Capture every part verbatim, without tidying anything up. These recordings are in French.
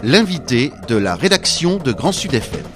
L'invité de la rédaction de Grand Sud F M.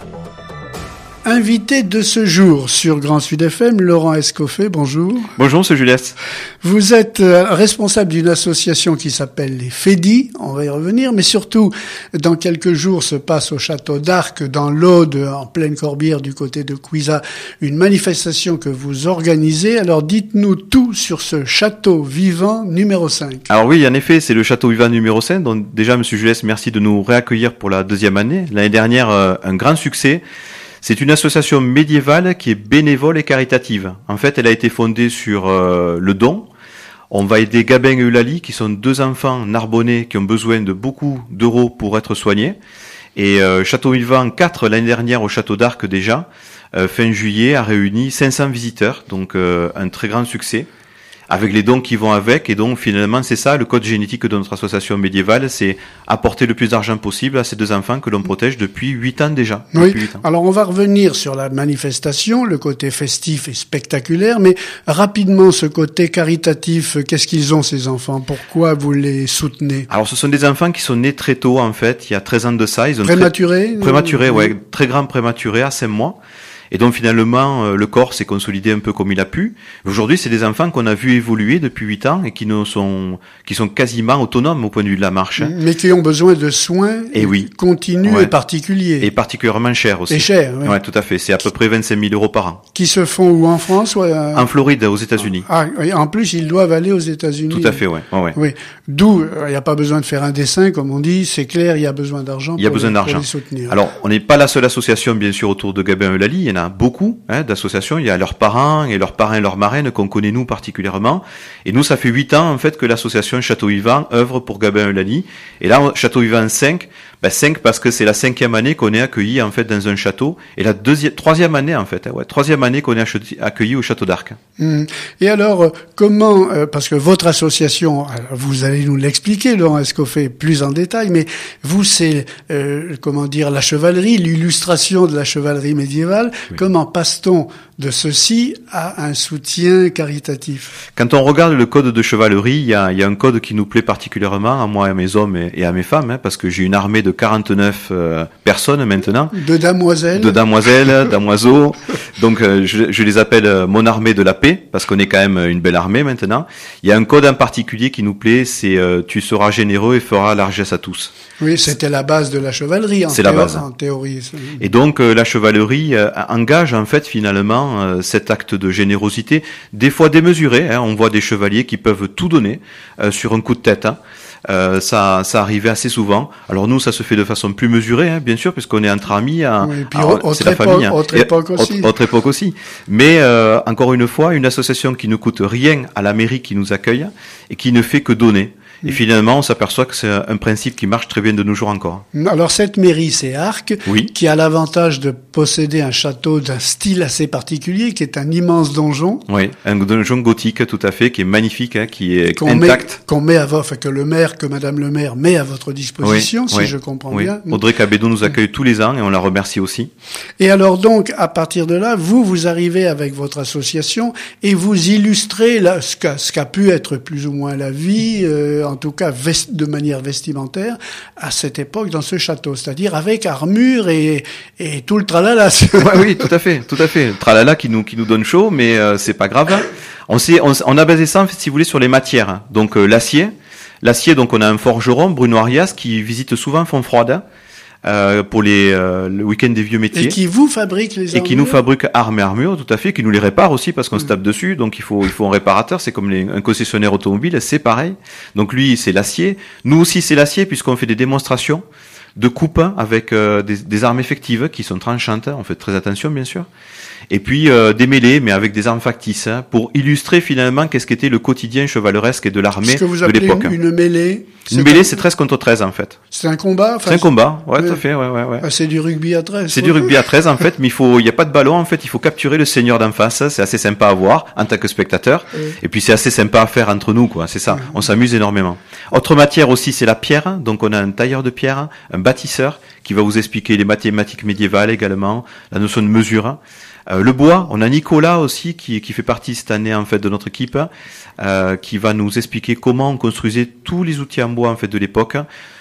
Invité de ce jour sur Grand Sud F M, Laurent Escoffet, bonjour. Bonjour, monsieur Juliès. Vous êtes responsable d'une association qui s'appelle les Fédis, on va y revenir, mais surtout, dans quelques jours se passe au château d'Arques, dans l'Aude, en pleine Corbière, du côté de Cuisa, une manifestation que vous organisez. Alors dites-nous tout sur ce château vivant numéro cinq. Alors oui, en effet, c'est le château vivant numéro cinq. Donc déjà, monsieur Juliès, merci de nous réaccueillir pour la deuxième année. L'année dernière, un grand succès. C'est une association médiévale qui est bénévole et caritative. En fait, elle a été fondée sur euh, le don. On va aider Gabin et Eulalie, qui sont deux enfants narbonnais qui ont besoin de beaucoup d'euros pour être soignés. Et euh, Château Vivant quatre, l'année dernière au Château d'Arques déjà, euh, fin juillet, a réuni cinq cents visiteurs, donc euh, un très grand succès. Avec les dons qui vont avec, et donc finalement c'est ça le code génétique de notre association médiévale, c'est apporter le plus d'argent possible à ces deux enfants que l'on protège depuis huit ans déjà. Oui, depuis huit ans. Alors on va revenir sur la manifestation, le côté festif et spectaculaire, mais rapidement ce côté caritatif, qu'est-ce qu'ils ont ces enfants? Pourquoi vous les soutenez? Alors ce sont des enfants qui sont nés très tôt en fait, il y a treize ans de ça. Ils ont prématurés très... Prématurés, ouais, très grands prématurés à cinq mois. Et donc finalement, le corps s'est consolidé un peu comme il a pu. Aujourd'hui, c'est des enfants qu'on a vu évoluer depuis huit ans et qui ne sont, qui sont quasiment autonomes au point de vue de la marche. Mais qui ont besoin de soins et oui. continus ouais. et particuliers. Et particulièrement chers aussi. Et chers, oui. Ouais, tout à fait. C'est à peu près vingt-cinq mille euros par an. Qui se font où, en France ou à... En Floride, aux États-Unis. Ah, en plus, ils doivent aller aux États-Unis. Tout à fait, ouais. ouais, ouais. Oui. D'où, il n'y a pas besoin de faire un dessin, comme on dit. C'est clair, il y a besoin d'argent. Il y a pour besoin les, d'argent. Pour les soutenir. Alors, on n'est pas la seule association, bien sûr, autour de Gabin et Eulalie. Il y en a beaucoup. Hein, d'associations, il y a leurs parents et leurs parrains et leurs marraines qu'on connaît nous particulièrement. Et nous, ça fait huit ans en fait que l'association Château Vivant œuvre pour Gabin et Eulalie. Et là, Château Vivant cinq, ben cinq parce que c'est la cinquième année qu'on est accueilli en fait dans un château, et la deuxième, troisième année en fait, hein, ouais, troisième année qu'on est accueilli au Château d'Arques. Mmh. Et alors, comment, euh, parce que votre association, vous allez nous l'expliquer, Laurent Escoffet, plus en détail, mais vous, c'est euh, comment dire, la chevalerie, l'illustration de la chevalerie médiévale. Oui. Comment passe-t-on de ceci à un soutien caritatif? Quand on regarde le code de chevalerie, il y a, il y a un code qui nous plaît particulièrement, à moi et à mes hommes et, et à mes femmes, hein, parce que j'ai une armée de quarante-neuf euh, personnes maintenant. De damoiselles. De damoiselles, damoiseaux. Donc euh, je, je les appelle euh, mon armée de la paix, parce qu'on est quand même une belle armée maintenant. Il y a un code en particulier qui nous plaît, c'est euh, tu seras généreux et feras largesse à tous. Oui, c'était la base de la chevalerie en, c'est théo- la base. en théorie. Et donc euh, la chevalerie euh, engage en fait finalement euh, cet acte de générosité, des fois démesuré. Hein, on voit des chevaliers qui peuvent tout donner euh, sur un coup de tête. Hein. Euh, ça, ça arrivait assez souvent. Alors nous, ça se fait de façon plus mesurée, hein, bien sûr, puisqu'on est entre amis. Hein, oui, et puis alors, autre c'est la époque, famille. Hein, autre époque aussi. Autre, autre époque aussi. Mais euh, encore une fois, une association qui ne coûte rien à la mairie qui nous accueille et qui ne fait que donner. Et finalement, on s'aperçoit que c'est un principe qui marche très bien de nos jours encore. Alors cette mairie, c'est Arques, oui. qui a l'avantage de posséder un château d'un style assez particulier, qui est un immense donjon. Oui, un donjon gothique tout à fait, qui est magnifique, hein, qui est qu'on intact. Met, qu'on met à votre, enfin, que le maire, que Madame le maire met à votre disposition, oui, si oui, je comprends oui. bien. Audrey Cabedon nous accueille tous les ans et on la remercie aussi. Et alors donc, à partir de là, vous, vous arrivez avec votre association et vous illustrez là, ce qu'a, ce qu'a pu être plus ou moins la vie, euh, en tout cas vest, de manière vestimentaire, à cette époque dans ce château, c'est-à-dire avec armure et, et tout le tralala. Ouais, oui, tout à fait, tout à fait. Le tralala qui nous qui nous donne chaud, mais euh, c'est pas grave. Hein. On s'est on, on a basé ça en fait, si vous voulez, sur les matières. Hein. Donc euh, l'acier, l'acier. Donc on a un forgeron, Bruno Arias, qui visite souvent Fontfroide. Euh, pour les euh, le week-end des vieux métiers. Et qui vous fabrique les armures. Et qui nous fabrique armes et armures, tout à fait, qui nous les répare aussi parce qu'on mmh. se tape dessus. Donc il faut il faut un réparateur. C'est comme les, un concessionnaire automobile, c'est pareil. Donc lui c'est l'acier. Nous aussi c'est l'acier puisqu'on fait des démonstrations de coupe avec euh, des, des armes effectives qui sont tranchantes. On fait très attention bien sûr. Et puis euh, des mêlées, mais avec des armes factices, hein, pour illustrer finalement qu'est-ce qu'était le quotidien chevaleresque de l'armée ce que vous de appelez l'époque. Une, une mêlée. Une mêlée, c'est treize contre treize en fait. C'est un combat. C'est un combat, ouais, oui. Tout à fait, ouais, ouais, ouais. Ah, c'est du rugby à treize. C'est du rugby à treize en fait, mais il faut, il y a pas de ballon en fait, il faut capturer le seigneur d'en face. C'est assez sympa à voir en tant que spectateur, oui. Et puis c'est assez sympa à faire entre nous, quoi. C'est ça. Oui. On s'amuse énormément. Autre matière aussi, c'est la pierre. Donc on a un tailleur de pierre, un bâtisseur qui va vous expliquer les mathématiques médiévales également, la notion de mesure. Euh, le bois, on a Nicolas aussi qui, qui fait partie cette année en fait de notre équipe, euh, qui va nous expliquer comment on construisait tous les outils en bois en fait de l'époque.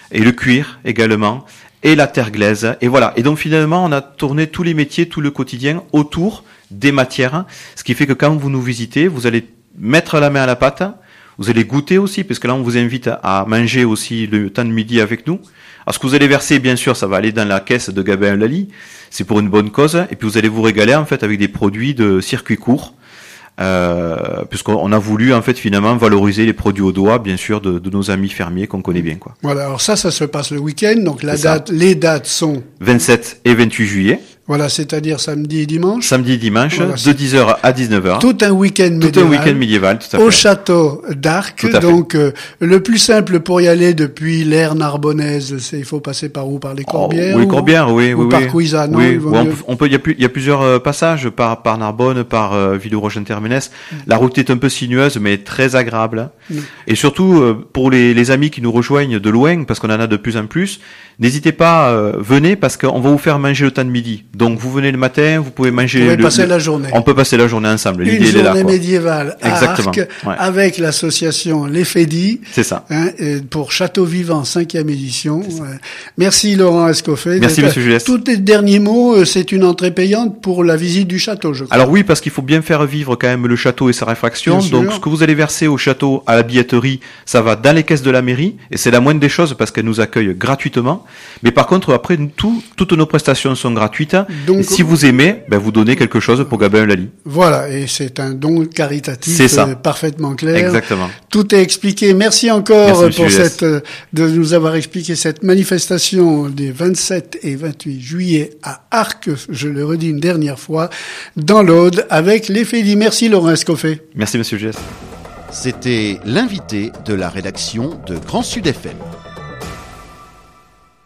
et le cuir également, et la terre glaise, et voilà. Et donc finalement, on a tourné tous les métiers, tout le quotidien autour des matières, ce qui fait que quand vous nous visitez, vous allez mettre la main à la pâte, vous allez goûter aussi, parce que là on vous invite à manger aussi le temps de midi avec nous. Alors ce que vous allez verser, bien sûr, ça va aller dans la caisse de Gabin Lally, c'est pour une bonne cause, et puis vous allez vous régaler en fait avec des produits de circuit court, euh, puisqu'on a voulu en fait finalement valoriser les produits au doigt, bien sûr, de, de nos amis fermiers qu'on connaît bien, quoi. Voilà, alors ça, ça se passe le week-end, donc la C'est date, ça. les dates sont vingt-sept et vingt-huit juillet. Voilà, c'est-à-dire samedi et dimanche. Samedi et dimanche, Voilà, de dix heures à dix-neuf heures. Tout un week-end Tout médiéval. un week-end médiéval, tout à fait. Au château d'Arc. Tout à fait. Donc, euh, le plus simple pour y aller depuis l'ère narbonnaise, c'est il faut passer par où? Par les Corbières? Oh, oui, ou- Corbières, oui, ou oui, par oui. Cuisa, non? Oui, Il vaut ouais, on mieux- peut, on peut, il y a plus, il y a plusieurs euh, passages par, par Narbonne, par euh, Villeroy-Interménès. Mm. La route est un peu sinueuse, mais très agréable. Mm. Et surtout, euh, pour les, les amis qui nous rejoignent de loin, parce qu'on en a de plus en plus, n'hésitez pas, euh, venez, parce qu'on va vous faire manger le temps de midi. Donc, vous venez le matin, vous pouvez manger. Vous pouvez le, passer le- la journée. On peut passer la journée ensemble. Une L'idée, elle est là, journée quoi. médiévale à Exactement, Arc, ouais. avec l'association Les Fédis. C'est ça. Hein, et pour Château Vivant, cinquième édition. Ouais. Merci Laurent Escoffet. Merci, Donc, monsieur Gilles. Tous les derniers mots, euh, c'est une entrée payante pour la visite du château, je crois. Alors oui, parce qu'il faut bien faire vivre quand même le château et sa réfraction. Bien Donc sûr. ce que vous allez verser au château, à la billetterie, ça va dans les caisses de la mairie, et c'est la moindre des choses parce qu'elle nous accueille gratuitement. Mais par contre, après, tout, toutes nos prestations sont gratuites. Donc, et si vous aimez, ben, vous donnez quelque chose pour Gabin Lally. Voilà, et c'est un don caritatif C'est ça. euh, parfaitement clair. Exactement. Tout est expliqué. Merci encore Merci, euh, monsieur pour G S. cette, euh, de nous avoir expliqué cette manifestation des vingt-sept et vingt-huit juillet à Arc, je le redis une dernière fois, dans l'Aude, avec les Fédis. Merci Laurent Escoffet. Merci, monsieur G S. C'était l'invité de la rédaction de Grand Sud F M.